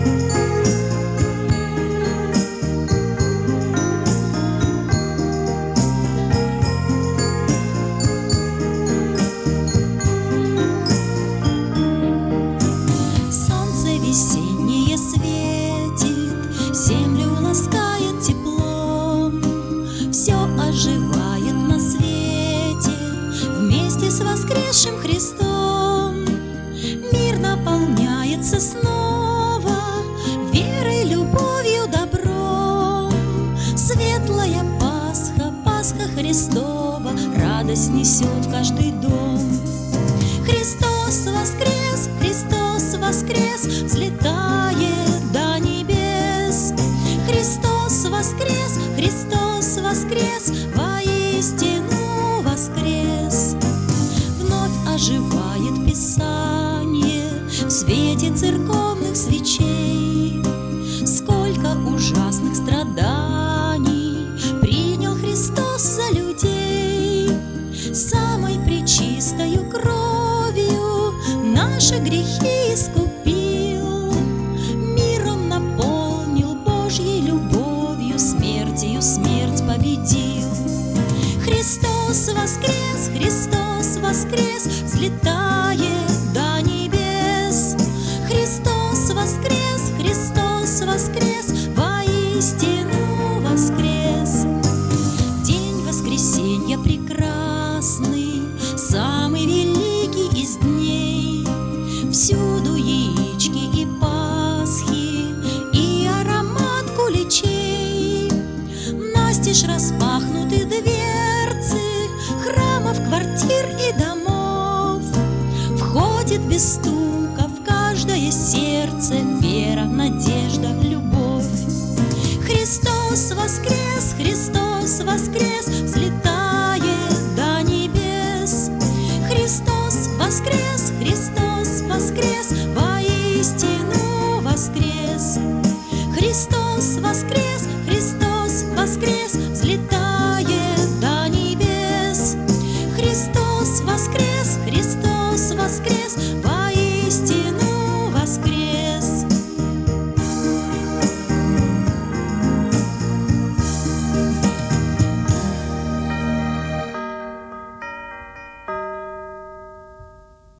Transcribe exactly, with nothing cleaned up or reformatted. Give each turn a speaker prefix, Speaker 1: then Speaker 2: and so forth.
Speaker 1: Весеннее светит, землю ласкает теплом, все оживает на свете вместе с воскресшим Христом. Мир наполняется снова верой, любовью, добром. Светлая Пасха, Пасха Христова, радость несет в каждый дом. Христос воскрес, Христос воскрес, взлетает до небес. Христос воскрес, Христос воскрес, воистину воскрес. Вновь оживает Писание в свете церковных свечей. Сколько ужасных страданий принял Христос за людей. Самой пречистою кровью наши грехи искупил, миром наполнил Божьей любовью, смертью смерть победил. Христос воскрес, Христос воскрес, взлетает до небес. Христос воскрес, Христос воскрес, воистину воскрес. День воскресенья прекрасный, самый великий из дней. Всюду яички и пасхи, и аромат куличей. Настежь распахнуты дверцы храмов, квартир и домов. Входит без стука в каждое сердце вера, надежда, любовь. Христос воскрес, Христос воскрес, взлетает до небес. Христос воскрес, Христос воскрес, воистину воскрес. Христос воскрес, Христос воскрес, взлетает